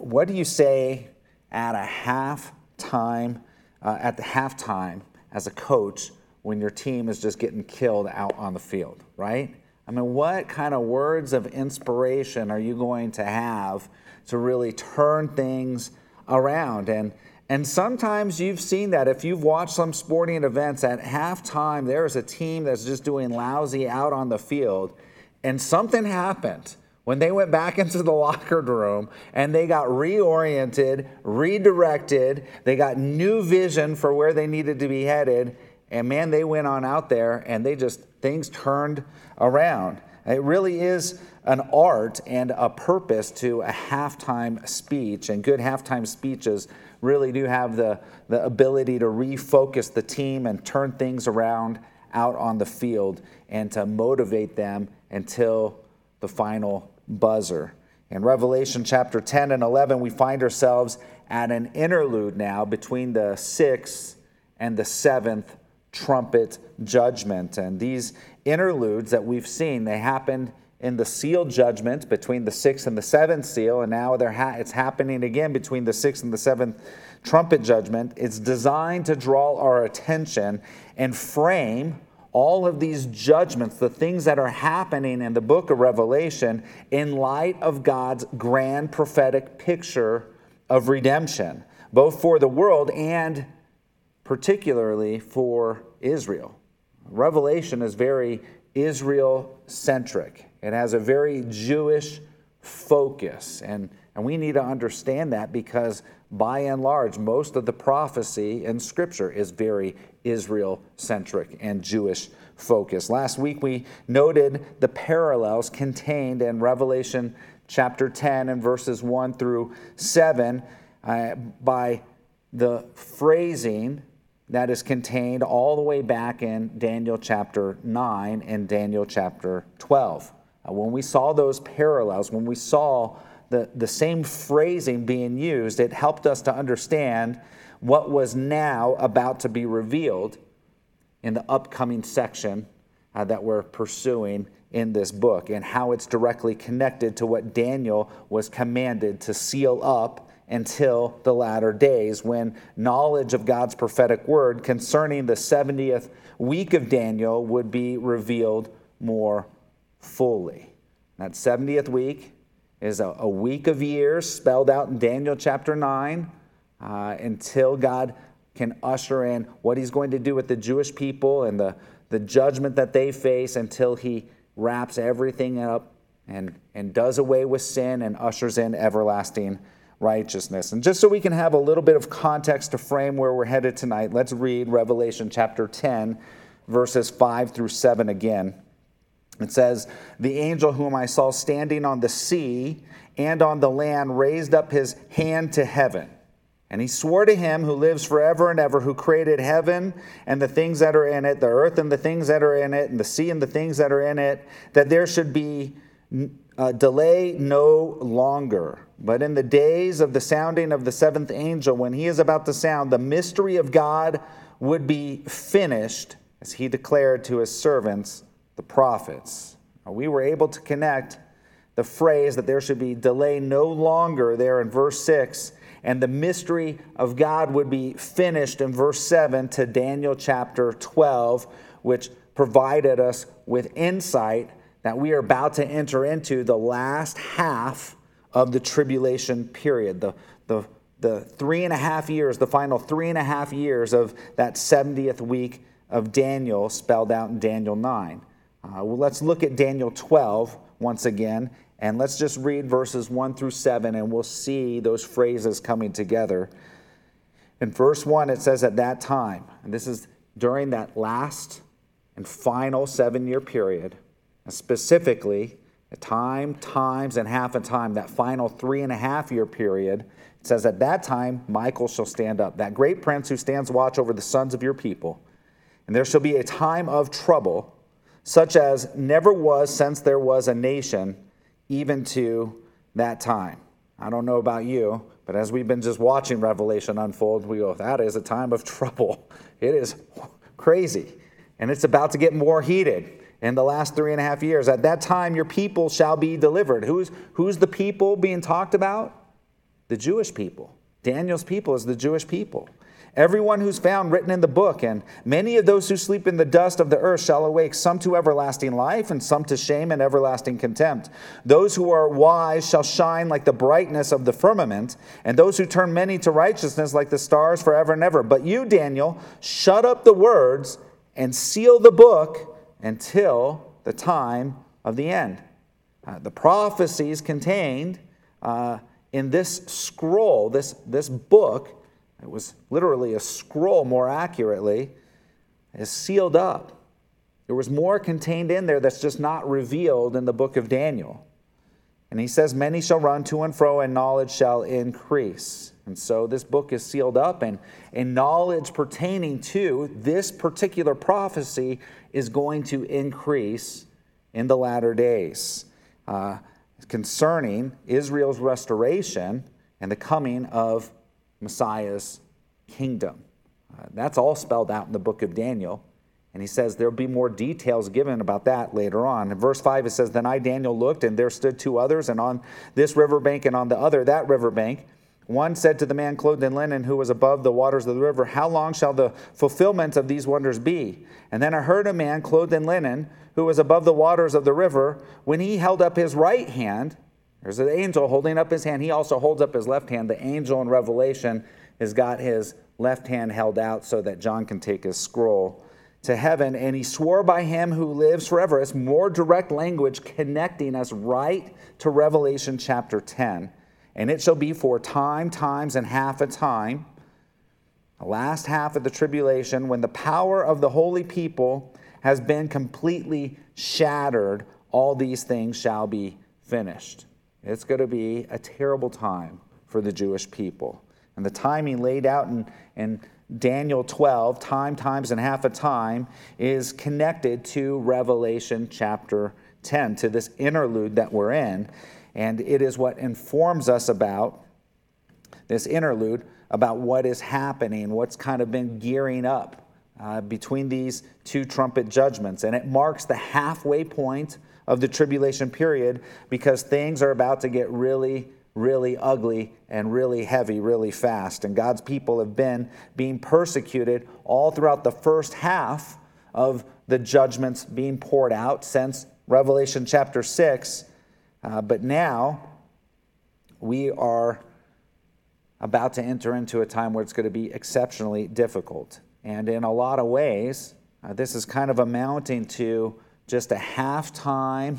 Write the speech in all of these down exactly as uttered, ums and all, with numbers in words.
what do you say at a halftime, uh, at the halftime as a coach when your team is just getting killed out on the field, right? I mean, what kind of words of inspiration are you going to have to really turn things around? And and sometimes you've seen that. If you've watched some sporting events, at halftime, there's a team that's just doing lousy out on the field, and something happened when they went back into the locker room and they got reoriented, redirected, they got new vision for where they needed to be headed, and man, they went on out there and they just, things turned around. It really is an art and a purpose to a halftime speech, and good halftime speeches really do have the, the ability to refocus the team and turn things around out on the field and to motivate them until the final buzzer. In Revelation chapter ten and eleven, we find ourselves at an interlude now between the sixth and the seventh trumpet judgment. And these interludes that we've seen, they happened in the seal judgment between the sixth and the seventh seal, and now they're ha- it's happening again between the sixth and the seventh trumpet judgment. It's designed to draw our attention and frame all of these judgments, the things that are happening in the book of Revelation, in light of God's grand prophetic picture of redemption, both for the world and particularly for Israel. Revelation is very Israel-centric. It has a very Jewish focus, and, and we need to understand that because by and large, most of the prophecy in Scripture is very Israel-centric and Jewish focused. Last week we noted the parallels contained in Revelation chapter ten and verses one through seven uh, by the phrasing that is contained all the way back in Daniel chapter nine and Daniel chapter twelve. Uh, when we saw those parallels, when we saw the, the same phrasing being used, it helped us to understand what was now about to be revealed in the upcoming section uh, that we're pursuing in this book, and how it's directly connected to what Daniel was commanded to seal up until the latter days, when knowledge of God's prophetic word concerning the seventieth week of Daniel would be revealed more fully. That seventieth week is a, a week of years spelled out in Daniel chapter nine uh, until God can usher in what he's going to do with the Jewish people and the, the judgment that they face until he wraps everything up and, and does away with sin and ushers in everlasting righteousness. And just so we can have a little bit of context to frame where we're headed tonight, let's read Revelation chapter ten, verses five through seven again. It says, "The angel whom I saw standing on the sea and on the land raised up his hand to heaven. And he swore to him who lives forever and ever, who created heaven and the things that are in it, the earth and the things that are in it, and the sea and the things that are in it, that there should be uh, delay no longer. But in the days of the sounding of the seventh angel, when he is about to sound, the mystery of God would be finished, as he declared to his servants, the prophets." Now, we were able to connect the phrase that there should be delay no longer there in verse six, and the mystery of God would be finished in verse seven to Daniel chapter twelve, which provided us with insight that we are about to enter into the last half of the tribulation period, the, the, the three and a half years, the final three and a half years of that seventieth week of Daniel spelled out in Daniel nine. Uh, well, let's look at Daniel twelve once again, and let's just read verses one through seven, and we'll see those phrases coming together. In verse one, it says, "At that time," and this is during that last and final seven-year period, and specifically a time, times, and half a time, that final three and a half year period, it says, "At that time Michael shall stand up, that great prince who stands watch over the sons of your people. And there shall be a time of trouble, such as never was since there was a nation, even to that time." I don't know about you, but as we've been just watching Revelation unfold, we go, that is a time of trouble. It is crazy. And it's about to get more heated in the last three and a half years. "At that time, your people shall be delivered." Who's, who's the people being talked about? The Jewish people. Daniel's people is the Jewish people. Everyone who's found written in the book, and many of those who sleep in the dust of the earth shall awake, some to everlasting life, and some to shame and everlasting contempt. Those who are wise shall shine like the brightness of the firmament, and those who turn many to righteousness like the stars forever and ever. But you, Daniel, shut up the words and seal the book until the time of the end. Uh, the prophecies contained uh, in this scroll, this, this book, it was literally a scroll, more accurately, is sealed up. There was more contained in there that's just not revealed in the book of Daniel. And he says, many shall run to and fro, and knowledge shall increase. And so this book is sealed up, and, and knowledge pertaining to this particular prophecy is going to increase in the latter days, uh, concerning Israel's restoration and the coming of Messiah's kingdom. Uh, that's all spelled out in the book of Daniel. And he says there'll be more details given about that later on. In verse five, it says, then I, Daniel, looked, and there stood two others, and on this riverbank and on the other that riverbank, one said to the man clothed in linen who was above the waters of the river, how long shall the fulfillment of these wonders be? And then I heard a man clothed in linen who was above the waters of the river, when he held up his right hand. There's an angel holding up his hand. He also holds up his left hand. The angel in Revelation has got his left hand held out so that John can take his scroll to heaven. And he swore by him who lives forever. It's more direct language connecting us right to Revelation chapter ten. And it shall be for time, times, and half a time, the last half of the tribulation, when the power of the holy people has been completely shattered, all these things shall be finished. It's going to be a terrible time for the Jewish people. And the timing laid out in, in Daniel twelve, time, times, and half a time, is connected to Revelation chapter ten, to this interlude that we're in. And it is what informs us about this interlude, about what is happening, what's kind of been gearing up uh, between these two trumpet judgments. And it marks the halfway point of the tribulation period, because things are about to get really, really ugly and really heavy really fast. And God's people have been being persecuted all throughout the first half of the judgments being poured out since Revelation chapter six. Uh, but now we are about to enter into a time where it's going to be exceptionally difficult. And in a lot of ways, uh, this is kind of amounting to just a halftime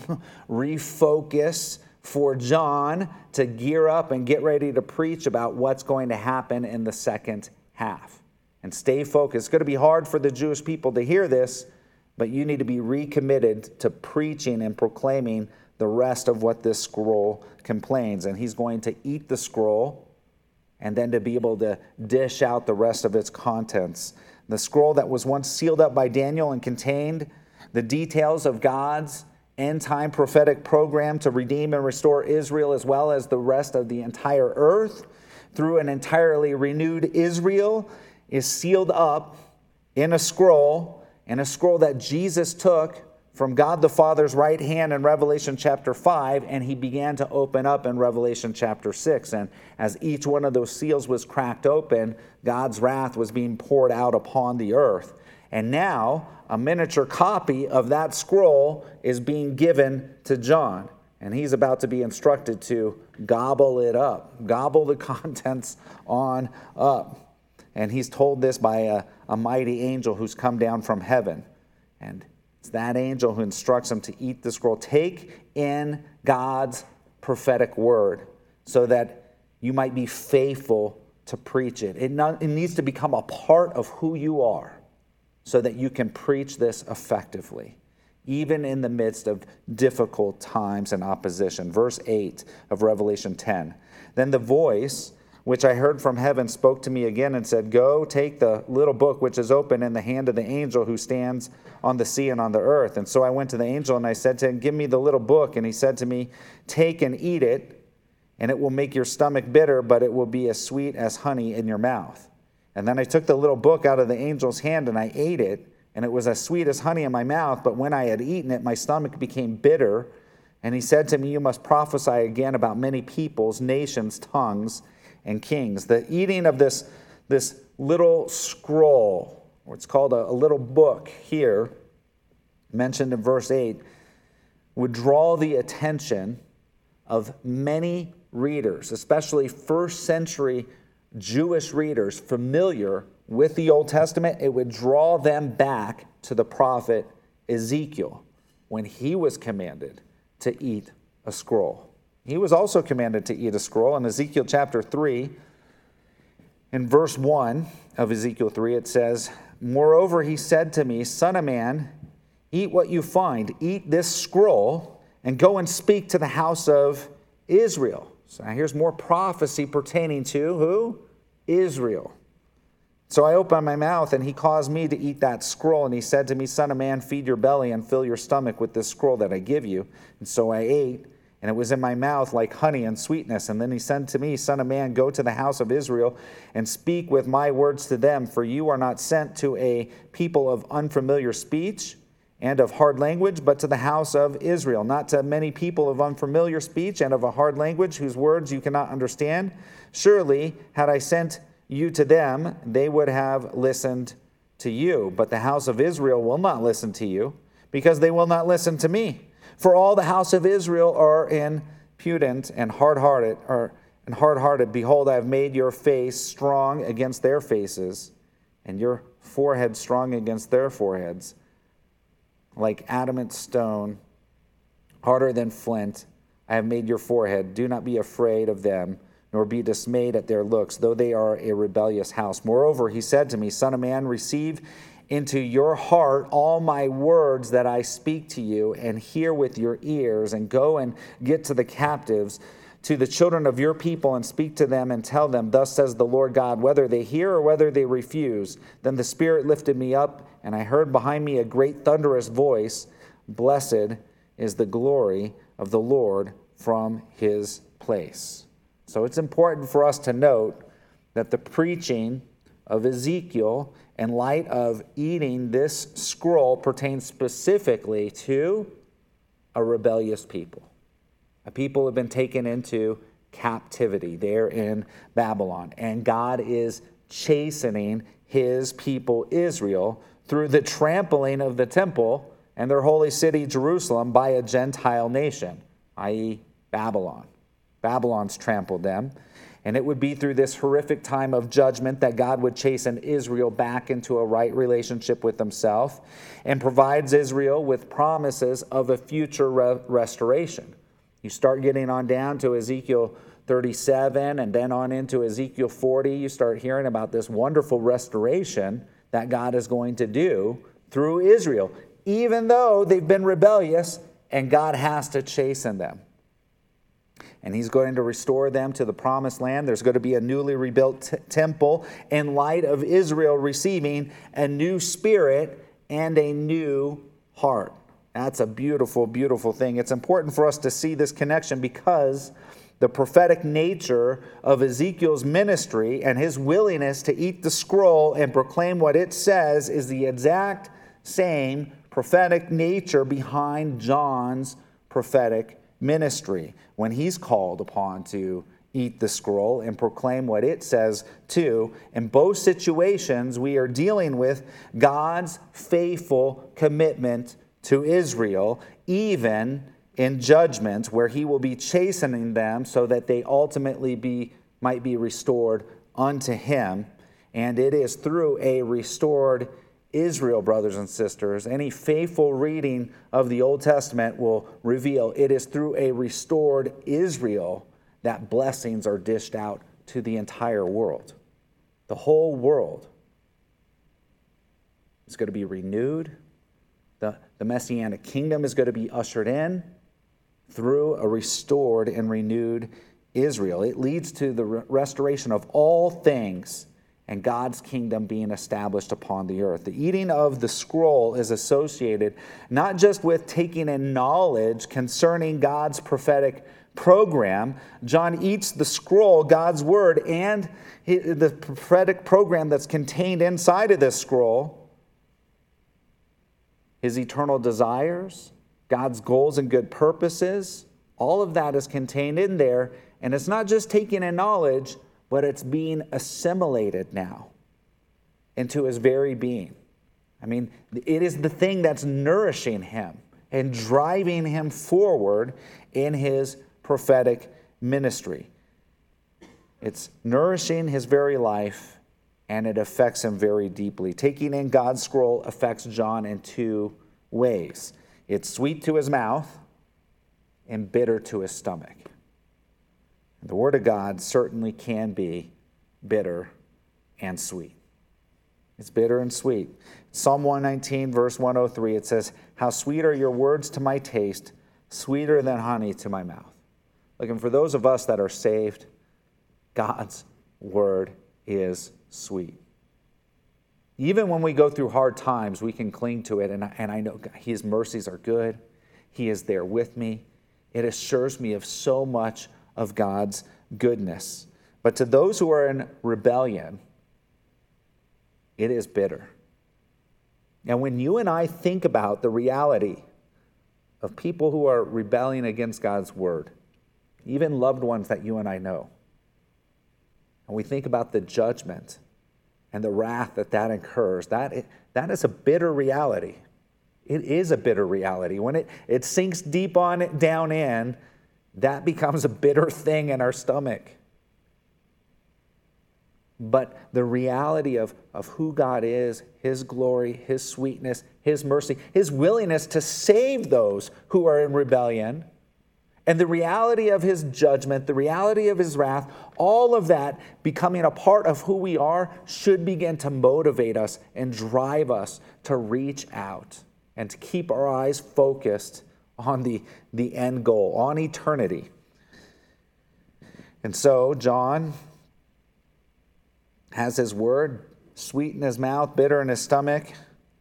refocus for John to gear up and get ready to preach about what's going to happen in the second half. And stay focused. It's going to be hard for the Jewish people to hear this, but you need to be recommitted to preaching and proclaiming the rest of what this scroll contains. And he's going to eat the scroll and then to be able to dish out the rest of its contents. The scroll that was once sealed up by Daniel and contained the details of God's end-time prophetic program to redeem and restore Israel, as well as the rest of the entire earth through an entirely renewed Israel, is sealed up in a scroll, and a scroll that Jesus took from God the Father's right hand in Revelation chapter five, and he began to open up in Revelation chapter six. And as each one of those seals was cracked open, God's wrath was being poured out upon the earth. And now a miniature copy of that scroll is being given to John. And he's about to be instructed to gobble it up, gobble the contents on up. And he's told this by a, a mighty angel who's come down from heaven. And it's that angel who instructs him to eat the scroll. Take in God's prophetic word so that you might be faithful to preach it. It, not, it needs to become a part of who you are so that you can preach this effectively, even in the midst of difficult times and opposition. Verse eight of Revelation ten. Then the voice which I heard from heaven spoke to me again and said, go, take the little book which is open in the hand of the angel who stands on the sea and on the earth. And so I went to the angel and I said to him, give me the little book. And he said to me, take and eat it, and it will make your stomach bitter, but it will be as sweet as honey in your mouth. And then I took the little book out of the angel's hand and I ate it, and it was as sweet as honey in my mouth. But when I had eaten it, my stomach became bitter. And he said to me, you must prophesy again about many peoples, nations, tongues, and Kings. The eating of this, this little scroll, or it's called a, a little book here, mentioned in verse eight, would draw the attention of many readers, especially first century Jewish readers familiar with the Old Testament. It would draw them back to the prophet Ezekiel when he was commanded to eat a scroll. He was also commanded to eat a scroll. In Ezekiel chapter three, in verse one of Ezekiel three, it says, "Moreover, he said to me, Son of man, eat what you find. Eat this scroll and go and speak to the house of Israel." So now here's more prophecy pertaining to who? Israel. "So I opened my mouth, and he caused me to eat that scroll. And he said to me, Son of man, feed your belly and fill your stomach with this scroll that I give you. And so I ate, and it was in my mouth like honey and sweetness. And then he said to me, Son of man, go to the house of Israel and speak with my words to them. For you are not sent to a people of unfamiliar speech and of hard language, but to the house of Israel, not to many people of unfamiliar speech and of a hard language, whose words you cannot understand. Surely, had I sent you to them, they would have listened to you. But the house of Israel will not listen to you, because they will not listen to me. For all the house of Israel are impudent and hard-hearted, or and hard-hearted. Behold, I have made your face strong against their faces, and your forehead strong against their foreheads. Like adamant stone, harder than flint, I have made your forehead. Do not be afraid of them, nor be dismayed at their looks, though they are a rebellious house. Moreover, he said to me, Son of man, receive into your heart all my words that I speak to you, and hear with your ears, and go and get to the captives, to the children of your people, and speak to them and tell them, Thus says the Lord God, whether they hear or whether they refuse. Then the Spirit lifted me up, and I heard behind me a great thunderous voice, Blessed is the glory of the Lord from his place. So it's important for us to note that the preaching of Ezekiel in light of eating this scroll pertains specifically to a rebellious people. A people have been taken into captivity there in Babylon. And God is chastening his people Israel through the trampling of the temple and their holy city Jerusalem by a Gentile nation, that is. Babylon. Babylon's trampled them. And it would be through this horrific time of judgment that God would chasten Israel back into a right relationship with himself, and provides Israel with promises of a future re- restoration. You start getting on down to Ezekiel thirty-seven and then on into Ezekiel forty, you start hearing about this wonderful restoration that God is going to do through Israel, even though they've been rebellious and God has to chasten them. And he's going to restore them to the promised land. There's going to be a newly rebuilt t- temple in light of Israel receiving a new spirit and a new heart. That's a beautiful, beautiful thing. It's important for us to see this connection because the prophetic nature of Ezekiel's ministry and his willingness to eat the scroll and proclaim what it says is the exact same prophetic nature behind John's prophetic ministry when he's called upon to eat the scroll and proclaim what it says too. In both situations, we are dealing with God's faithful commitment to Israel, even in judgment where he will be chastening them so that they ultimately be might be restored unto him. And it is through a restored Israel, brothers and sisters, any faithful reading of the Old Testament will reveal it is through a restored Israel that blessings are dished out to the entire world. The whole world is going to be renewed. The, the Messianic kingdom is going to be ushered in through a restored and renewed Israel. It leads to the re- restoration of all things and God's kingdom being established upon the earth. The eating of the scroll is associated not just with taking in knowledge concerning God's prophetic program. John eats the scroll, God's word, and the prophetic program that's contained inside of this scroll, his eternal desires, God's goals and good purposes. All of that is contained in there. And it's not just taking in knowledge, but it's being assimilated now into his very being. I mean, it is the thing that's nourishing him and driving him forward in his prophetic ministry. It's nourishing his very life, and it affects him very deeply. Taking in God's scroll affects John in two ways. It's sweet to his mouth and bitter to his stomach. And the Word of God certainly can be bitter and sweet. It's bitter and sweet. Psalm one nineteen, verse one oh three, it says, "How sweet are your words to my taste, sweeter than honey to my mouth." Look, and for those of us that are saved, God's Word is sweet. Even when we go through hard times, we can cling to it, and I, and I know His mercies are good. He is there with me. It assures me of so much of God's goodness. But to those who are in rebellion, it is bitter. And when you and I think about the reality of people who are rebelling against God's word, even loved ones that you and I know, and we think about the judgment and the wrath that that incurs, that, that is a bitter reality. It is a bitter reality. When it, it sinks deep on it, down in, that becomes a bitter thing in our stomach. But the reality of, of who God is, His glory, His sweetness, His mercy, His willingness to save those who are in rebellion, and the reality of His judgment, the reality of His wrath, all of that becoming a part of who we are should begin to motivate us and drive us to reach out and to keep our eyes focused on the, the end goal, on eternity. And so, John has his word sweet in his mouth, bitter in his stomach,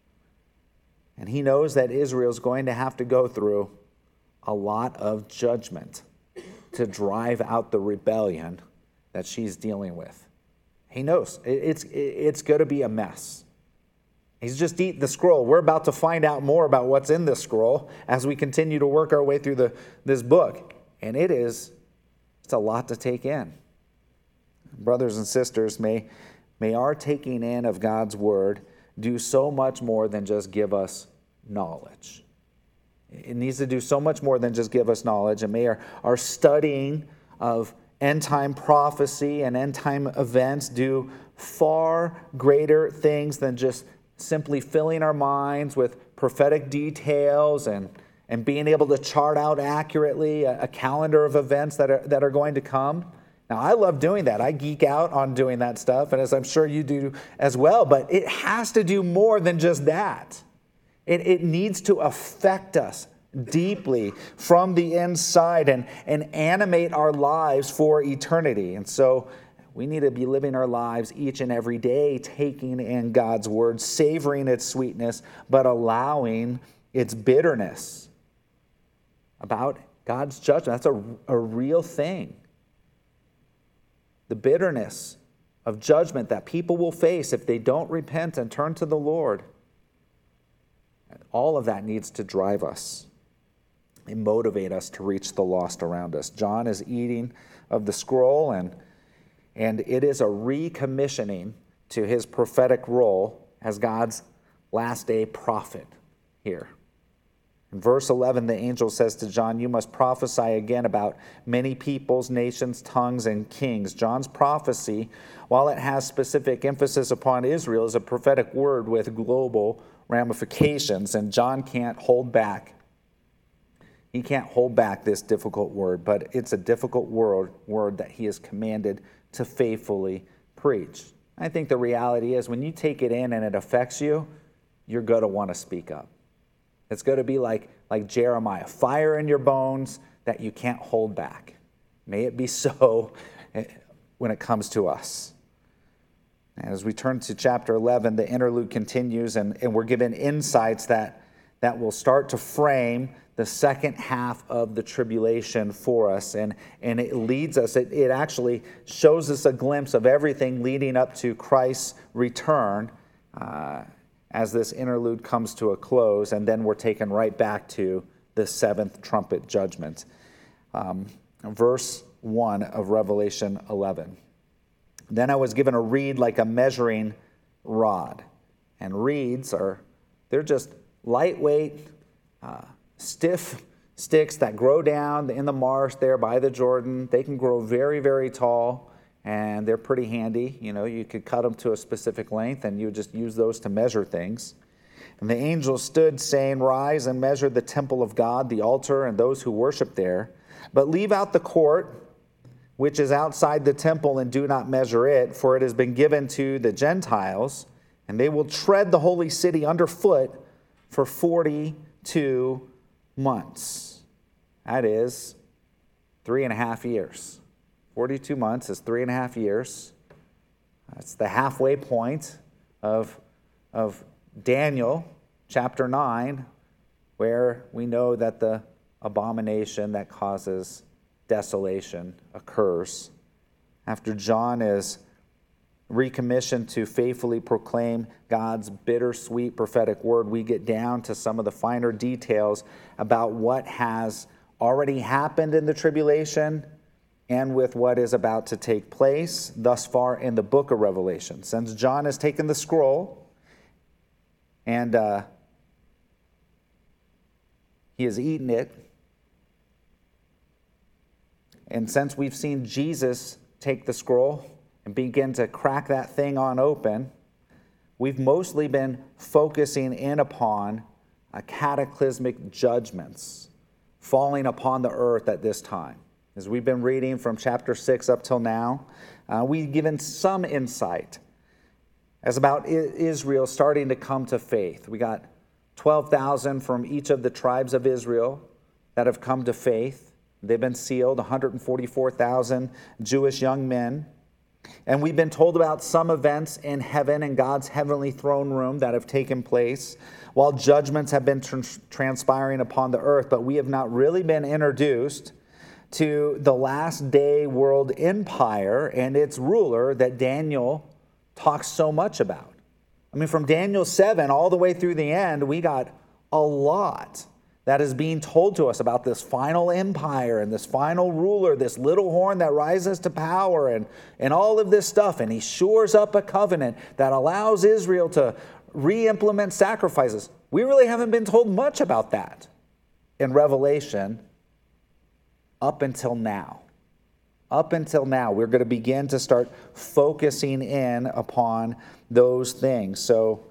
and he knows that Israel's going to have to go through a lot of judgment to drive out the rebellion that she's dealing with. He knows it's, it's going to be a mess. He's just eaten the scroll. We're about to find out more about what's in this scroll as we continue to work our way through the, this book. And it is, it's a lot to take in. Brothers and sisters, may, may our taking in of God's word do so much more than just give us knowledge. It needs to do so much more than just give us knowledge. And may our, our studying of end-time prophecy and end-time events do far greater things than just simply filling our minds with prophetic details and, and being able to chart out accurately a, a calendar of events that are, that are going to come. Now, I love doing that. I geek out on doing that stuff, and as I'm sure you do as well, but it has to do more than just that. It, it needs to affect us deeply from the inside and, and animate our lives for eternity. And so we need to be living our lives each and every day, taking in God's word, savoring its sweetness, but allowing its bitterness about God's judgment. That's a, a real thing. The bitterness of judgment that people will face if they don't repent and turn to the Lord. All of that needs to drive us and motivate us to reach the lost around us. John is eating of the scroll, and, and it is a recommissioning to his prophetic role as God's last day prophet here. In verse eleven, the angel says to John, "You must prophesy again about many peoples, nations, tongues, and kings." John's prophecy, while it has specific emphasis upon Israel, is a prophetic word with global ramifications, and John can't hold back. He can't hold back this difficult word, but it's a difficult word, word that he is commanded to faithfully preach. I think the reality is when you take it in and it affects you, you're going to want to speak up. It's going to be like, like Jeremiah, fire in your bones that you can't hold back. May it be so when it comes to us. As we turn to chapter eleven, the interlude continues, and, and we're given insights that, that will start to frame the second half of the tribulation for us. And, and it leads us, it, it actually shows us a glimpse of everything leading up to Christ's return uh, as this interlude comes to a close, and then we're taken right back to the seventh trumpet judgment. Um, verse one of Revelation eleven. Then I was given a reed like a measuring rod. And reeds are, they're just lightweight, uh, stiff sticks that grow down in the marsh there by the Jordan. They can grow very, very tall, and they're pretty handy. You know, you could cut them to a specific length, and you would just use those to measure things. And the angel stood, saying, "Rise and measure the temple of God, the altar, and those who worship there. But leave out the court, which is outside the temple, and do not measure it, for it has been given to the Gentiles, and they will tread the holy city underfoot for forty-two months." That is three and a half years. forty-two months is three and a half years. That's the halfway point of, of Daniel chapter nine, where we know that the abomination that causes desolation occurs. After John is recommissioned to faithfully proclaim God's bittersweet prophetic word, we get down to some of the finer details about what has already happened in the tribulation and with what is about to take place thus far in the book of Revelation. Since John has taken the scroll and uh, he has eaten it, and since we've seen Jesus take the scroll and begin to crack that thing on open, we've mostly been focusing in upon uh, cataclysmic judgments falling upon the earth at this time. As we've been reading from chapter six up till now, uh, we've given some insight as about Israel starting to come to faith. We got twelve thousand from each of the tribes of Israel that have come to faith. They've been sealed, one hundred forty-four thousand Jewish young men. And we've been told about some events in heaven and God's heavenly throne room that have taken place while judgments have been tr- transpiring upon the earth. But we have not really been introduced to the last day world empire and its ruler that Daniel talks so much about. I mean, from Daniel seven all the way through the end, we got a lot that is being told to us about this final empire and this final ruler, this little horn that rises to power and, and all of this stuff. And he shores up a covenant that allows Israel to re-implement sacrifices. We really haven't been told much about that in Revelation up until now. Up until now, we're going to begin to start focusing in upon those things. So,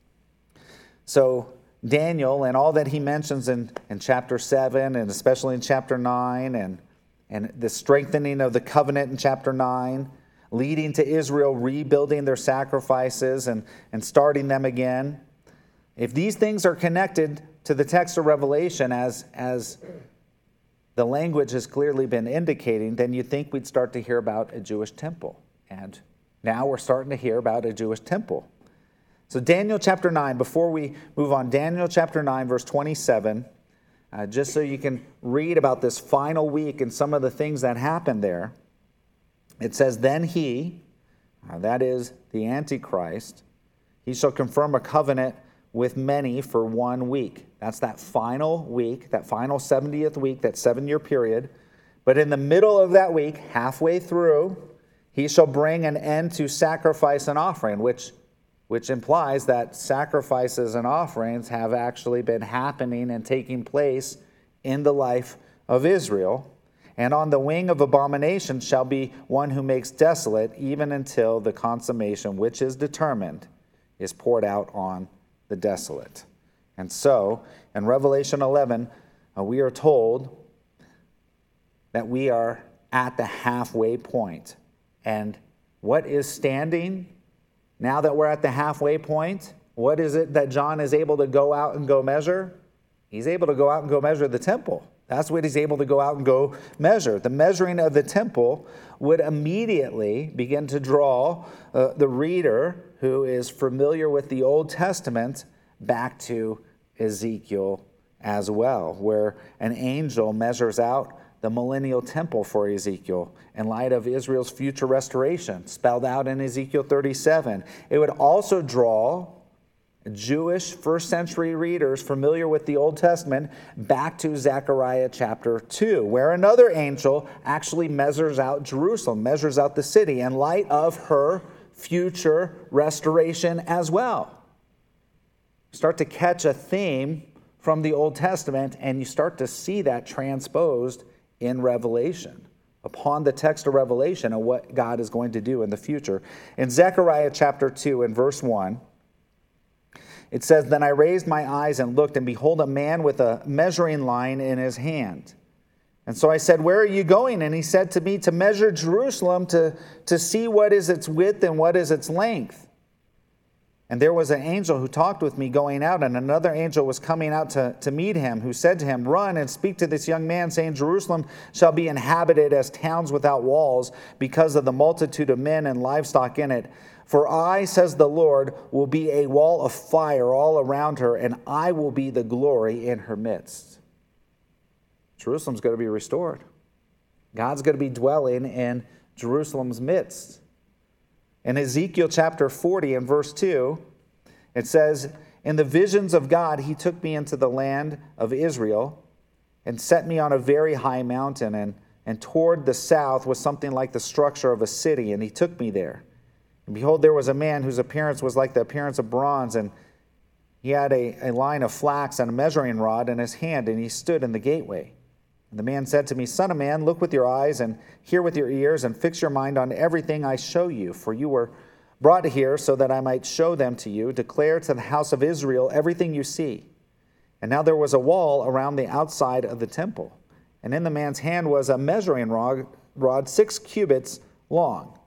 so Daniel and all that he mentions in, in chapter seven, and especially in chapter nine, and, and the strengthening of the covenant in chapter nine, leading to Israel rebuilding their sacrifices and, and starting them again. If these things are connected to the text of Revelation as as the language has clearly been indicating, then you'd think we'd start to hear about a Jewish temple. And now we're starting to hear about a Jewish temple. So Daniel chapter nine, before we move on, Daniel chapter nine, verse twenty-seven, uh, just so you can read about this final week and some of the things that happened there. It says, "Then he," uh, that is the Antichrist, "he shall confirm a covenant with many for one week." That's that final week, that final seventieth week, that seven-year period. "But in the middle of that week, halfway through, he shall bring an end to sacrifice and offering," which, which implies that sacrifices and offerings have actually been happening and taking place in the life of Israel. "And on the wing of abomination shall be one who makes desolate, even until the consummation which is determined is poured out on the desolate." And so, in Revelation eleven, uh, we are told that we are at the halfway point. And what is standing now that we're at the halfway point? What is it that John is able to go out and go measure? He's able to go out and go measure the temple. That's what he's able to go out and go measure. The measuring of the temple would immediately begin to draw uh, the reader who is familiar with the Old Testament back to Ezekiel as well, where an angel measures out the millennial temple for Ezekiel in light of Israel's future restoration, spelled out in Ezekiel thirty-seven. It would also draw Jewish first century readers familiar with the Old Testament back to Zechariah chapter two, where another angel actually measures out Jerusalem, measures out the city in light of her future restoration as well. Start to catch a theme from the Old Testament, and you start to see that transposed in Revelation, upon the text of Revelation and what God is going to do in the future. In Zechariah chapter two and verse one, it says, "Then I raised my eyes and looked, and behold, a man with a measuring line in his hand. And so I said, 'Where are you going?' And he said to me, 'To measure Jerusalem, to, to see what is its width and what is its length.' And there was an angel who talked with me going out, and another angel was coming out to, to meet him, who said to him, 'Run and speak to this young man, saying, Jerusalem shall be inhabited as towns without walls, because of the multitude of men and livestock in it. For I, says the Lord, will be a wall of fire all around her, and I will be the glory in her midst.'" Jerusalem's going to be restored. God's going to be dwelling in Jerusalem's midst. In Ezekiel chapter forty and verse two, it says, "In the visions of God, he took me into the land of Israel and set me on a very high mountain, and, and toward the south was something like the structure of a city, and he took me there. And behold, there was a man whose appearance was like the appearance of bronze, and he had a, a line of flax and a measuring rod in his hand, and he stood in the gateway. And the man said to me, 'Son of man, look with your eyes and hear with your ears, and fix your mind on everything I show you. For you were brought here so that I might show them to you. Declare to the house of Israel everything you see.' And now there was a wall around the outside of the temple, and in the man's hand was a measuring rod, rod six cubits long,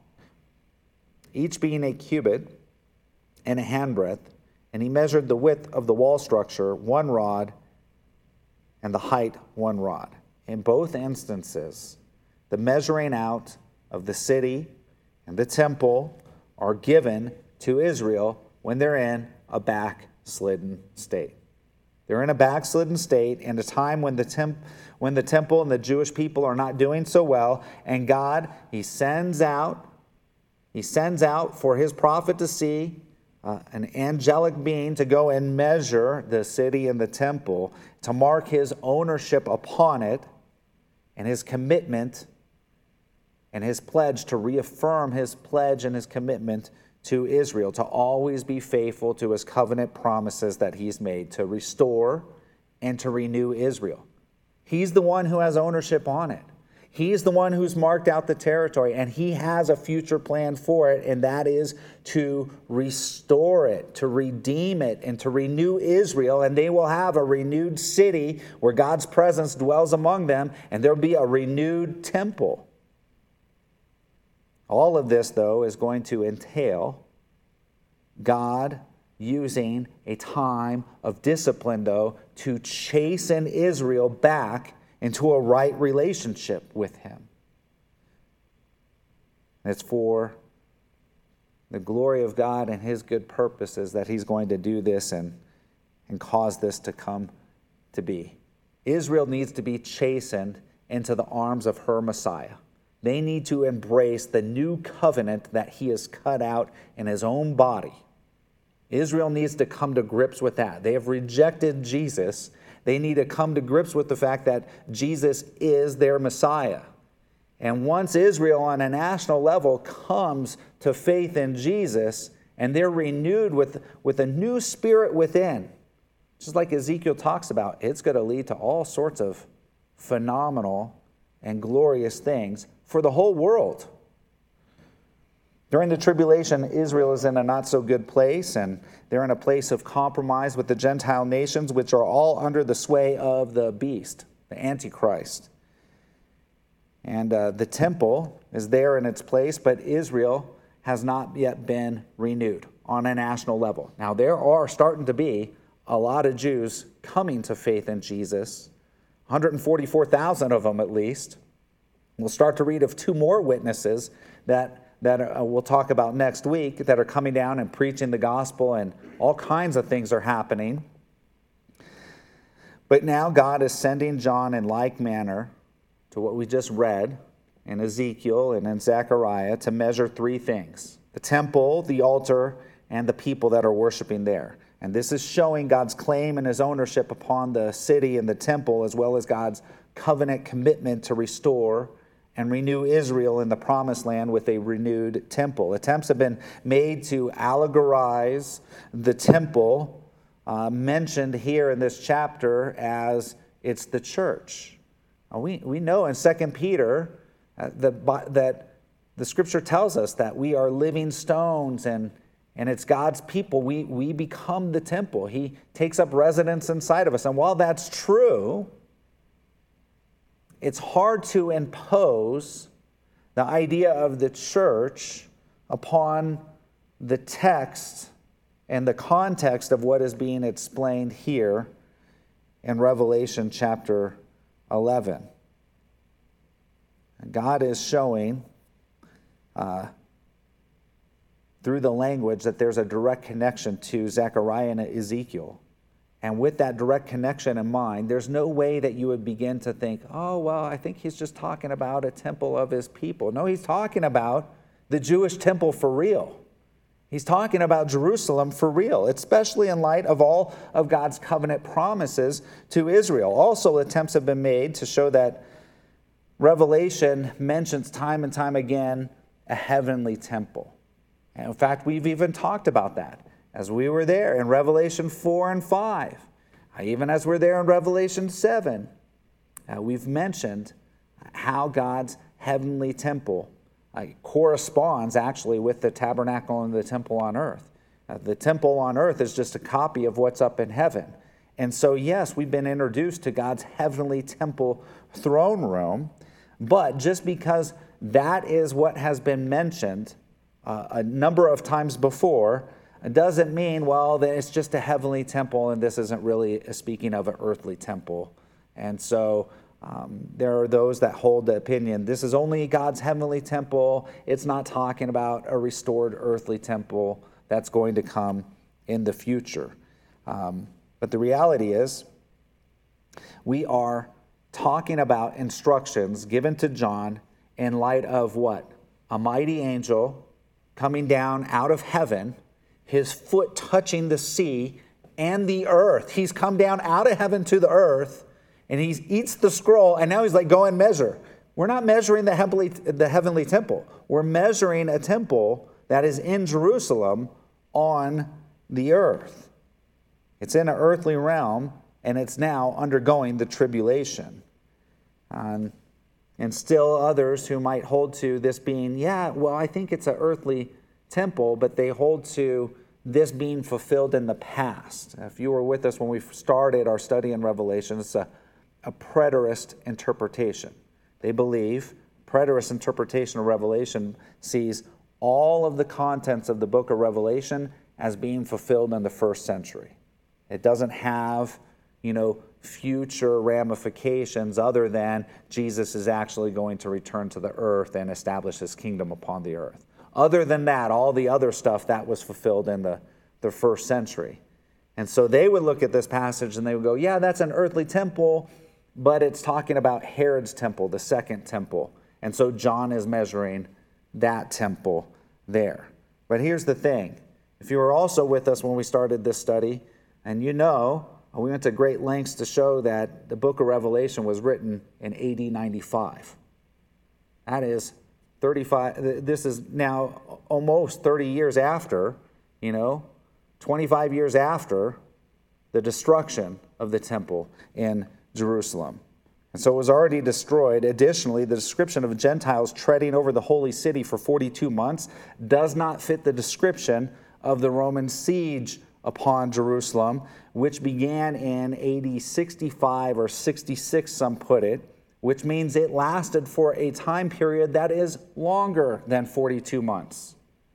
each being a cubit and a handbreadth. And he measured the width of the wall structure, one rod, and the height, one rod." In both instances, the measuring out of the city and the temple are given to Israel when they're in a backslidden state. They're in a backslidden state in a time when the, temp- when the temple and the Jewish people are not doing so well, and God, he sends out He sends out for his prophet to see uh, an angelic being to go and measure the city and the temple, to mark his ownership upon it and his commitment and his pledge, to reaffirm his pledge and his commitment to Israel, to always be faithful to his covenant promises that he's made, to restore and to renew Israel. He's the one who has ownership on it. He's the one who's marked out the territory, and he has a future plan for it, and that is to restore it, to redeem it, and to renew Israel, and they will have a renewed city where God's presence dwells among them, and there'll be a renewed temple. All of this, though, is going to entail God using a time of discipline, though, to chasten Israel back into a right relationship with him. And it's for the glory of God and his good purposes that he's going to do this and, and cause this to come to be. Israel needs to be chastened into the arms of her Messiah. They need to embrace the new covenant that he has cut out in his own body. Israel needs to come to grips with that. They have rejected Jesus. They need to come to grips with the fact that Jesus is their Messiah. And once Israel on a national level comes to faith in Jesus, and they're renewed with, with a new spirit within, just like Ezekiel talks about, it's going to lead to all sorts of phenomenal and glorious things for the whole world. During the tribulation, Israel is in a not so good place, and they're in a place of compromise with the Gentile nations, which are all under the sway of the beast, the Antichrist. And uh, the temple is there in its place, but Israel has not yet been renewed on a national level. Now, there are starting to be a lot of Jews coming to faith in Jesus, one hundred forty-four thousand of them at least. We'll start to read of two more witnesses that that uh, we'll talk about next week that are coming down and preaching the gospel, and all kinds of things are happening. But now God is sending John in like manner to what we just read in Ezekiel and in Zechariah to measure three things: the temple, the altar, and the people that are worshiping there. And this is showing God's claim and his ownership upon the city and the temple, as well as God's covenant commitment to restore and renew Israel in the promised land with a renewed temple. Attempts have been made to allegorize the temple uh, mentioned here in this chapter as it's the church. Uh, we, we know in Second Peter uh, that, that the scripture tells us that we are living stones and And it's God's people. We, we become the temple. He takes up residence inside of us. And while that's true, it's hard to impose the idea of the church upon the text and the context of what is being explained here in Revelation chapter eleven. God is showing uh, through the language that there's a direct connection to Zechariah and Ezekiel. And with that direct connection in mind, there's no way that you would begin to think, oh, well, I think he's just talking about a temple of his people. No, he's talking about the Jewish temple for real. He's talking about Jerusalem for real, especially in light of all of God's covenant promises to Israel. Also, attempts have been made to show that Revelation mentions time and time again a heavenly temple. And in fact, we've even talked about that as we were there in Revelation four and five. Even as we're there in Revelation seven, uh, we've mentioned how God's heavenly temple uh, corresponds actually with the tabernacle and the temple on earth. Uh, the temple on earth is just a copy of what's up in heaven. And so, yes, we've been introduced to God's heavenly temple throne room, but just because that is what has been mentioned Uh, a number of times before, it doesn't mean, well, that it's just a heavenly temple and this isn't really speaking of an earthly temple. And so um, there are those that hold the opinion, this is only God's heavenly temple. It's not talking about a restored earthly temple that's going to come in the future. Um, but the reality is, we are talking about instructions given to John in light of what? A mighty angel coming down out of heaven, his foot touching the sea and the earth. He's come down out of heaven to the earth, and he eats the scroll, and now he's like, go and measure. We're not measuring the heavenly, the heavenly temple. We're measuring a temple that is in Jerusalem on the earth. It's in an earthly realm, and it's now undergoing the tribulation. Um, And still others who might hold to this being, yeah, well, I think it's an earthly temple, but they hold to this being fulfilled in the past. If you were with us when we started our study in Revelation, it's a, a preterist interpretation. They believe preterist interpretation of Revelation sees all of the contents of the book of Revelation as being fulfilled in the first century. It doesn't have, you know, future ramifications other than Jesus is actually going to return to the earth and establish his kingdom upon the earth. Other than that, all the other stuff that was fulfilled in the, the first century. And so they would look at this passage and they would go, yeah, that's an earthly temple, but it's talking about Herod's temple, the second temple. And so John is measuring that temple there. But here's the thing. If you were also with us when we started this study, and you know, we went to great lengths to show that the book of Revelation was written in A D ninety-five. That is thirty-five, this is now almost thirty years after, you know, twenty-five years after the destruction of the temple in Jerusalem. And so it was already destroyed. Additionally, the description of Gentiles treading over the holy city for forty-two months does not fit the description of the Roman siege upon Jerusalem, which began in A D sixty-five or sixty-six, some put it, which means it lasted for a time period that is longer than forty-two months.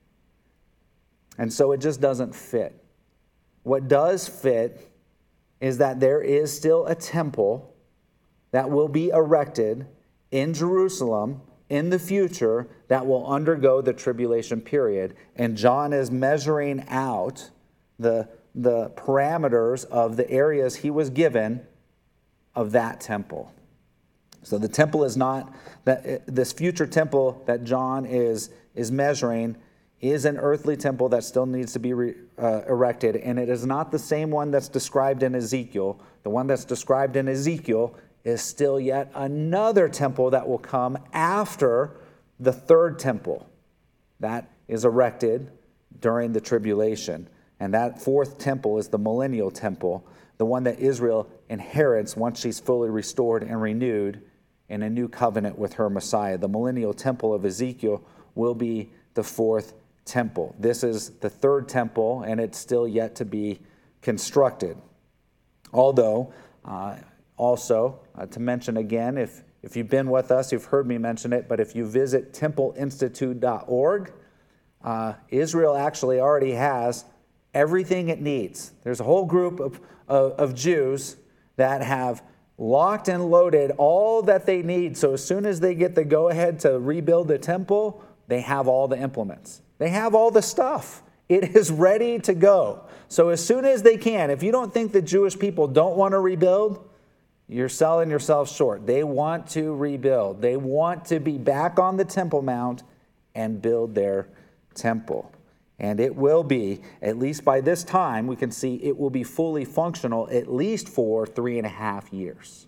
And so it just doesn't fit. What does fit is that there is still a temple that will be erected in Jerusalem in the future that will undergo the tribulation period. And John is measuring out the, the parameters of the areas he was given of that temple. So the temple is not, that this future temple that John is, is measuring is an earthly temple that still needs to be re, uh, erected, and it is not the same one that's described in Ezekiel. The one that's described in Ezekiel is still yet another temple that will come after the third temple that is erected during the tribulation. And that fourth temple is the millennial temple, the one that Israel inherits once she's fully restored and renewed in a new covenant with her Messiah. The millennial temple of Ezekiel will be the fourth temple. This is the third temple, and it's still yet to be constructed. Although, uh, also, uh, to mention again, if, if you've been with us, you've heard me mention it, but if you visit temple institute dot org, uh, Israel actually already has everything it needs. There's a whole group of, of, of Jews that have locked and loaded all that they need. So as soon as they get the go-ahead to rebuild the temple, they have all the implements. They have all the stuff. It is ready to go. So as soon as they can, if you don't think the Jewish people don't want to rebuild, you're selling yourself short. They want to rebuild. They want to be back on the Temple Mount and build their temple. And it will be, at least by this time, we can see it will be fully functional at least for three and a half years.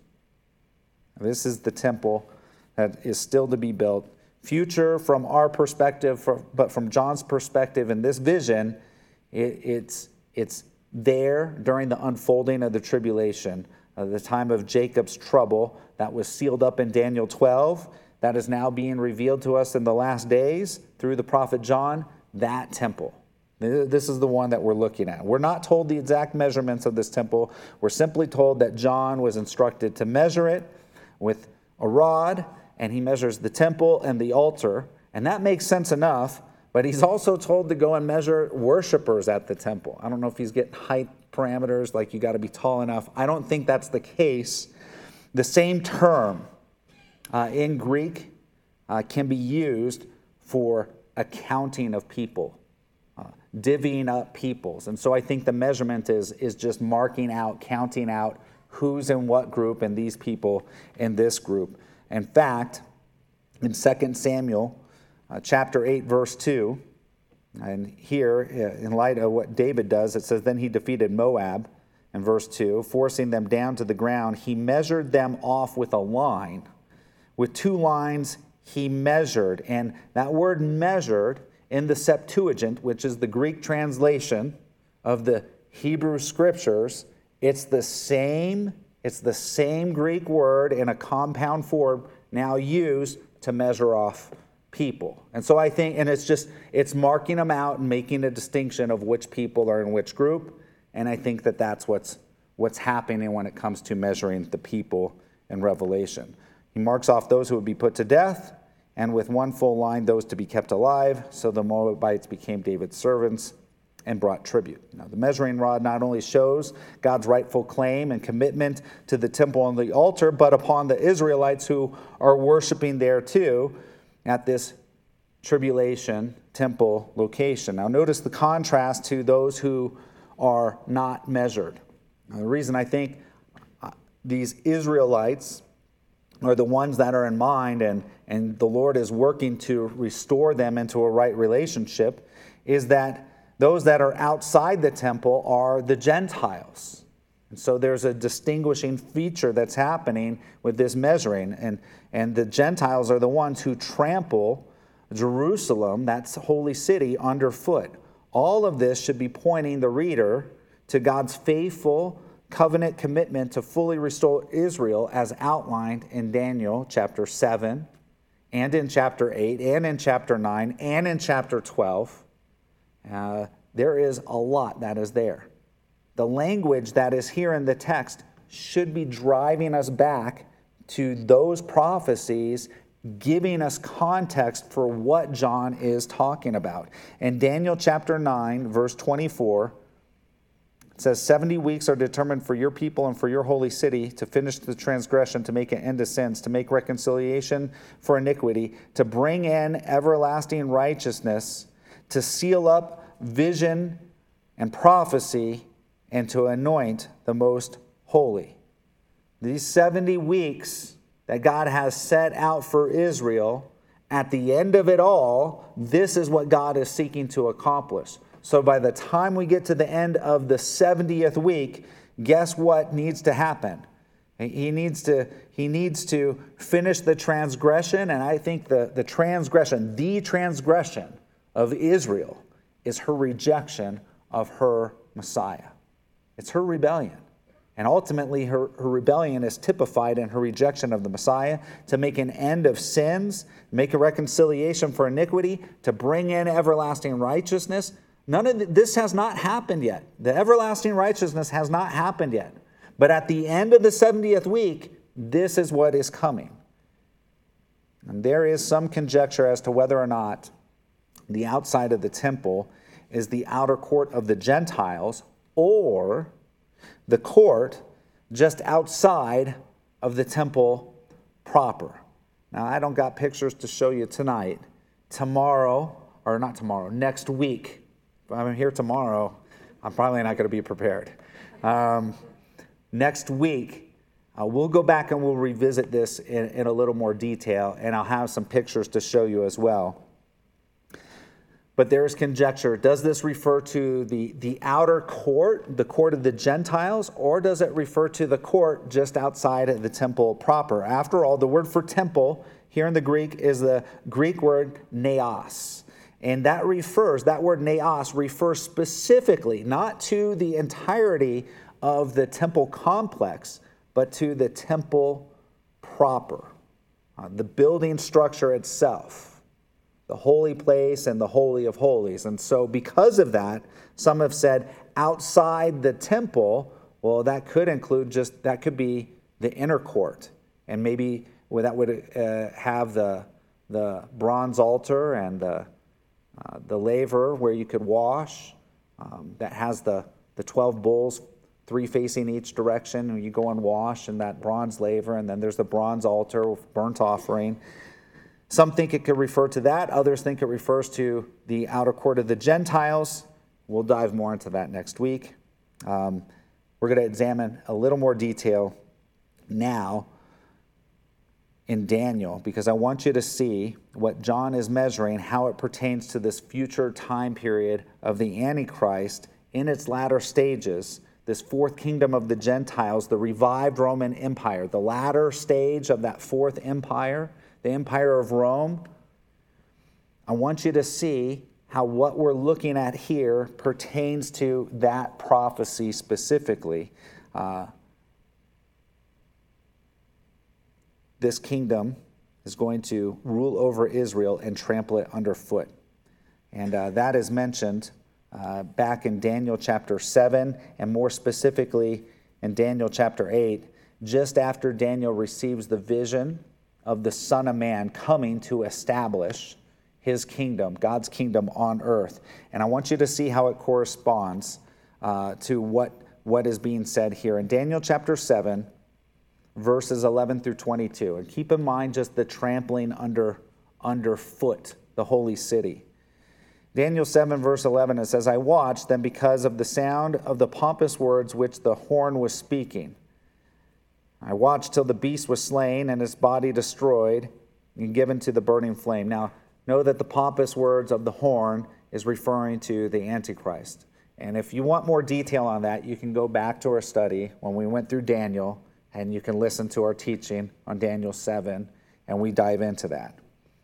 This is the temple that is still to be built. Future from our perspective, but from John's perspective in this vision, it, it's, it's there during the unfolding of the tribulation, uh, the time of Jacob's trouble that was sealed up in Daniel twelve, that is now being revealed to us in the last days through the prophet John, that temple. This is the one that we're looking at. We're not told the exact measurements of this temple. We're simply told that John was instructed to measure it with a rod, and he measures the temple and the altar, and that makes sense enough, but he's also told to go and measure worshipers at the temple. I don't know if he's getting height parameters, like you got to be tall enough. I don't think that's the case. The same term uh, in Greek uh, can be used for a counting of people, uh, divvying up peoples. And so I think the measurement is, is just marking out, counting out who's in what group and these people in this group. In fact, in Second Samuel uh, chapter eight, verse two, and here, in light of what David does, it says, then he defeated Moab, in verse two, forcing them down to the ground. He measured them off with a line. With two lines, he measured. And that word measured in the Septuagint, which is the Greek translation of the Hebrew Scriptures, it's the same It's the same Greek word in a compound form now used to measure off people. And so I think, and it's just, it's marking them out and making a distinction of which people are in which group. And I think that that's what's, what's happening when it comes to measuring the people in Revelation. He marks off those who would be put to death, and with one full line, those to be kept alive. So the Moabites became David's servants and brought tribute. Now, the measuring rod not only shows God's rightful claim and commitment to the temple and the altar, but upon the Israelites who are worshiping there too at this tribulation temple location. Now, notice the contrast to those who are not measured. Now, the reason I think these Israelites are the ones that are in mind and, and the Lord is working to restore them into a right relationship is that those that are outside the temple are the Gentiles. And so there's a distinguishing feature that's happening with this measuring. And, and the Gentiles are the ones who trample Jerusalem, that's holy city, underfoot. All of this should be pointing the reader to God's faithful covenant commitment to fully restore Israel as outlined in Daniel chapter seven and in chapter eight and in chapter nine and in chapter twelve. Uh, there is a lot that is there. The language that is here in the text should be driving us back to those prophecies, giving us context for what John is talking about. In Daniel chapter nine, verse twenty-four, it says, seventy weeks are determined for your people and for your holy city to finish the transgression, to make an end to sins, to make reconciliation for iniquity, to bring in everlasting righteousness, to seal up vision and prophecy, and to anoint the most holy. These seventy weeks that God has set out for Israel at the end of it all, this is what God is seeking to accomplish. So by the time we get to the end of the seventieth week, guess what needs to happen? He needs to, he needs to finish the transgression, and I think the, the transgression, the transgression of Israel is her rejection of her Messiah. It's her rebellion. And ultimately, her, her rebellion is typified in her rejection of the Messiah to make an end of sins, make a reconciliation for iniquity, to bring in everlasting righteousness. None of this has not happened yet. The everlasting righteousness has not happened yet. But at the end of the seventieth week, this is what is coming. And there is some conjecture as to whether or not the outside of the temple is the outer court of the Gentiles or the court just outside of the temple proper. Now, I don't got pictures to show you tonight. Tomorrow, or not tomorrow, next week, if I'm here tomorrow, I'm probably not going to be prepared. Um, next week, uh, we'll go back and we'll revisit this in, in a little more detail, and I'll have some pictures to show you as well. But there is conjecture. Does this refer to the, the outer court, the court of the Gentiles, or does it refer to the court just outside of the temple proper? After all, the word for temple here in the Greek is the Greek word naos. And that refers, that word naos refers specifically not to the entirety of the temple complex, but to the temple proper, uh, the building structure itself. The holy place and the holy of holies. And so because of that, some have said outside the temple, well, that could include just, that could be the inner court. And maybe well, that would uh, have the, the bronze altar and the, uh, the laver where you could wash. Um, that has the, the twelve bulls, three facing each direction, and you go and wash in that bronze laver. And then there's the bronze altar with burnt offering. Some think it could refer to that. Others think it refers to the outer court of the Gentiles. We'll dive more into that next week. Um, we're going to examine a little more detail now in Daniel, because I want you to see what John is measuring, how it pertains to this future time period of the Antichrist in its latter stages, this fourth kingdom of the Gentiles, the revived Roman Empire, the latter stage of that fourth empire, the Empire of Rome. I want you to see how what we're looking at here pertains to that prophecy specifically. Uh, this kingdom is going to rule over Israel and trample it underfoot. And uh, that is mentioned uh, back in Daniel chapter seven, and more specifically in Daniel chapter eight, just after Daniel receives the vision of the Son of Man coming to establish his kingdom, God's kingdom on earth. And I want you to see how it corresponds uh, to what, what is being said here. In Daniel chapter seven, verses eleven through twenty-two. And keep in mind just the trampling under underfoot, the holy city. Daniel seven, verse eleven, it says, I watched, then because of the sound of the pompous words which the horn was speaking, I watched till the beast was slain and his body destroyed and given to the burning flame. Now, know that the pompous words of the horn is referring to the Antichrist. And if you want more detail on that, you can go back to our study when we went through Daniel, and you can listen to our teaching on Daniel seven, and we dive into that.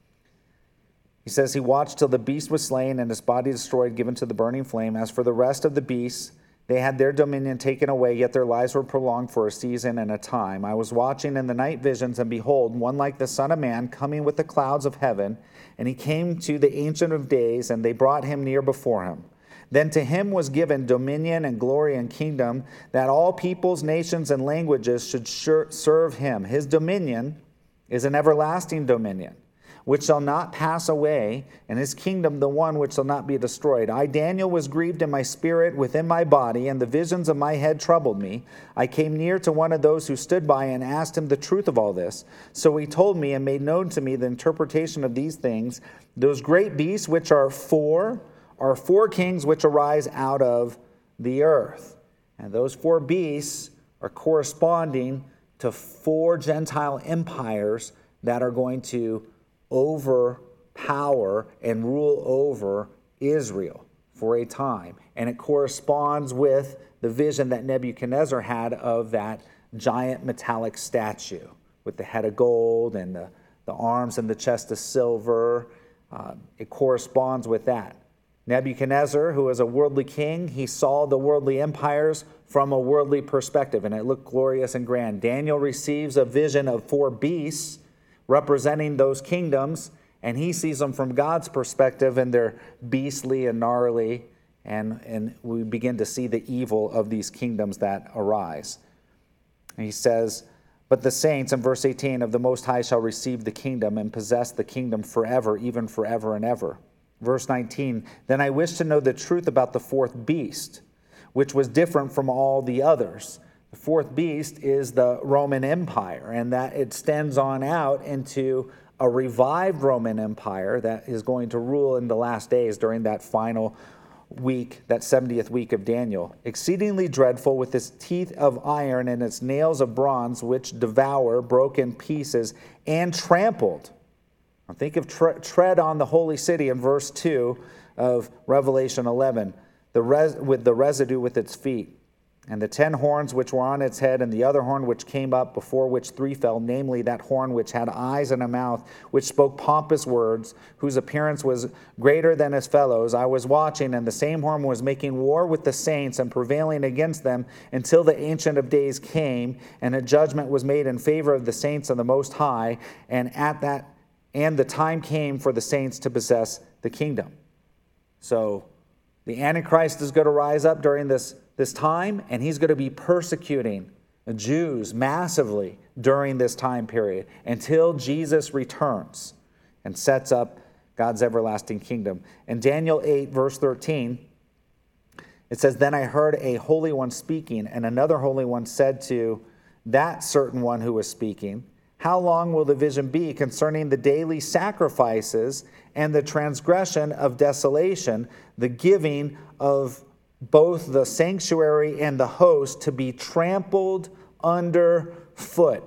He says, he watched till the beast was slain and his body destroyed, given to the burning flame. As for the rest of the beasts, they had their dominion taken away, yet their lives were prolonged for a season and a time. I was watching in the night visions, and behold, one like the Son of Man coming with the clouds of heaven. And he came to the Ancient of Days, and they brought him near before him. Then to him was given dominion and glory and kingdom, that all peoples, nations, and languages should serve him. His dominion is an everlasting dominion, which shall not pass away, and his kingdom the one which shall not be destroyed. I, Daniel, was grieved in my spirit within my body, and the visions of my head troubled me. I came near to one of those who stood by and asked him the truth of all this. So he told me and made known to me the interpretation of these things. Those great beasts which are four are four kings which arise out of the earth. And those four beasts are corresponding to four Gentile empires that are going to overpower and rule over Israel for a time. And it corresponds with the vision that Nebuchadnezzar had of that giant metallic statue with the head of gold and the, the arms and the chest of silver. Uh, it corresponds with that. Nebuchadnezzar, who was a worldly king, he saw the worldly empires from a worldly perspective, and it looked glorious and grand. Daniel receives a vision of four beasts representing those kingdoms, and he sees them from God's perspective, and they're beastly and gnarly, and, and we begin to see the evil of these kingdoms that arise. And he says, but the saints, in verse eighteen, of the Most High shall receive the kingdom and possess the kingdom forever, even forever and ever. Verse nineteen, then I wish to know the truth about the fourth beast, which was different from all the others. The fourth beast is the Roman Empire, and that it extends on out into a revived Roman Empire that is going to rule in the last days during that final week, that seventieth week of Daniel. Exceedingly dreadful, with its teeth of iron and its nails of bronze, which devour, broke in pieces, and trampled. Now think of tre- tread on the holy city in verse two of Revelation eleven, the res- with the residue with its feet. And the ten horns which were on its head, and the other horn which came up, before which three fell, namely that horn which had eyes and a mouth, which spoke pompous words, whose appearance was greater than his fellows. I was watching, and the same horn was making war with the saints and prevailing against them until the Ancient of Days came, and a judgment was made in favor of the saints of the Most High, and at that and the time came for the saints to possess the kingdom. So the Antichrist is going to rise up during this this time, and he's going to be persecuting the Jews massively during this time period until Jesus returns and sets up God's everlasting kingdom. In Daniel eight, verse thirteen, it says, then I heard a holy one speaking, and another holy one said to that certain one who was speaking, how long will the vision be concerning the daily sacrifices and the transgression of desolation, the giving of both the sanctuary and the host to be trampled underfoot?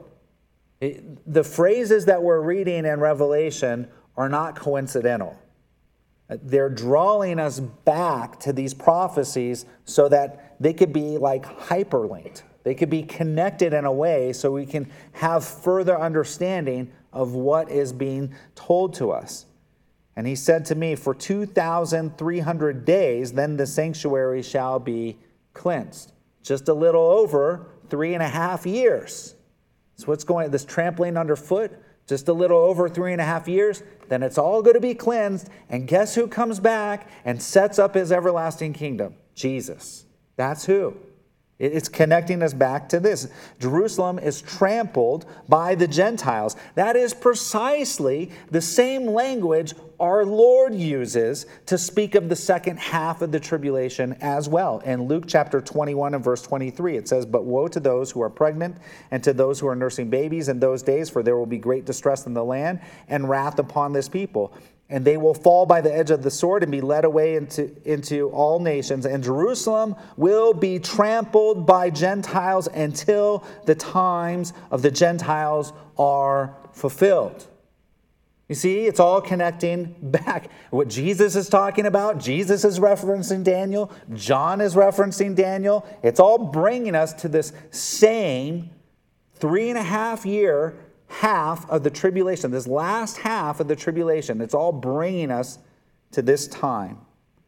It, the phrases that we're reading in Revelation are not coincidental. They're drawing us back to these prophecies so that they could be like hyperlinked. They could be connected in a way so we can have further understanding of what is being told to us. And he said to me, for two thousand three hundred days, then the sanctuary shall be cleansed. Just a little over three and a half years. So what's going, this trampling underfoot, just a little over three and a half years, then it's all going to be cleansed. And guess who comes back and sets up his everlasting kingdom? Jesus. That's who. It's connecting us back to this. Jerusalem is trampled by the Gentiles. That is precisely the same language our Lord uses to speak of the second half of the tribulation as well. In Luke chapter twenty-one and verse twenty-three, it says, but woe to those who are pregnant and to those who are nursing babies in those days, for there will be great distress in the land and wrath upon this people. And they will fall by the edge of the sword and be led away into, into all nations. And Jerusalem will be trampled by Gentiles until the times of the Gentiles are fulfilled. You see, it's all connecting back. What Jesus is talking about, Jesus is referencing Daniel. John is referencing Daniel. It's all bringing us to this same three and a half year half of the tribulation, this last half of the tribulation. It's all bringing us to this time.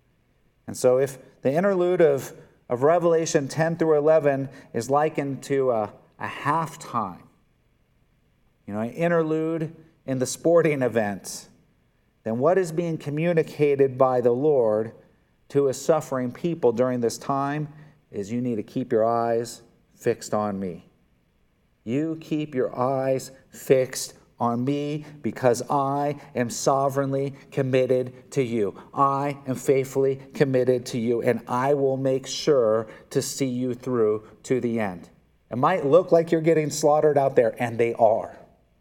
And so if the interlude of, of Revelation ten through eleven is likened to a, a halftime, you know, an interlude in the sporting event, then what is being communicated by the Lord to his suffering people during this time is you need to keep your eyes fixed on me. You keep your eyes fixed on me because I am sovereignly committed to you. I am faithfully committed to you, and I will make sure to see you through to the end. It might look like you're getting slaughtered out there, and they are.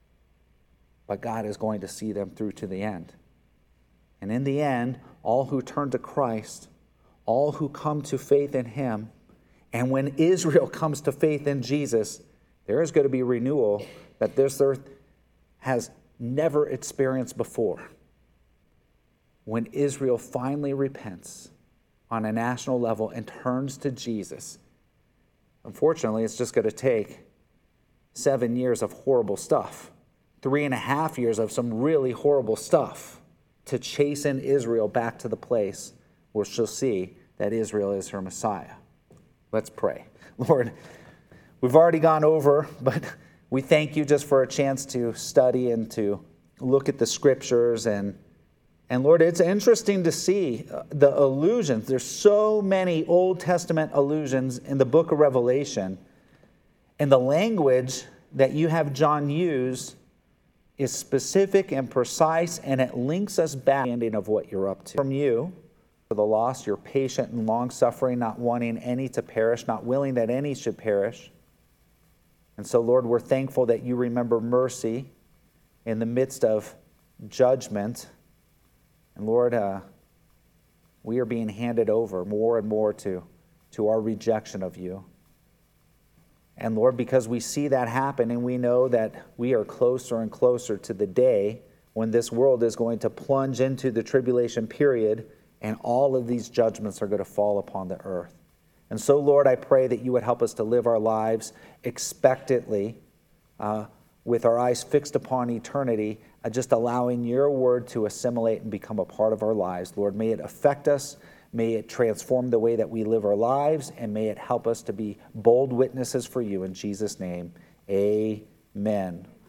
But God is going to see them through to the end. And in the end, all who turn to Christ, all who come to faith in him, and when Israel comes to faith in Jesus, there is going to be renewal that this earth has never experienced before. When Israel finally repents on a national level and turns to Jesus, unfortunately, it's just going to take seven years of horrible stuff, three and a half years of some really horrible stuff to chasten Israel back to the place where she'll see that Israel is her Messiah. Let's pray. Lord, we've already gone over, but we thank you just for a chance to study and to look at the scriptures. And, and Lord, it's interesting to see the allusions. There's so many Old Testament allusions in the book of Revelation. And the language that you have John use is specific and precise, and it links us back to the ending of what you're up to. From you, for the lost, you're patient and long-suffering, not wanting any to perish, not willing that any should perish. And so, Lord, we're thankful that you remember mercy in the midst of judgment. And Lord, uh, we are being handed over more and more to, to our rejection of you. And Lord, because we see that happen and we know that we are closer and closer to the day when this world is going to plunge into the tribulation period and all of these judgments are going to fall upon the earth. And so, Lord, I pray that you would help us to live our lives expectantly, uh, with our eyes fixed upon eternity, uh, just allowing your word to assimilate and become a part of our lives. Lord, may it affect us, may it transform the way that we live our lives, and may it help us to be bold witnesses for you. In Jesus' name, amen.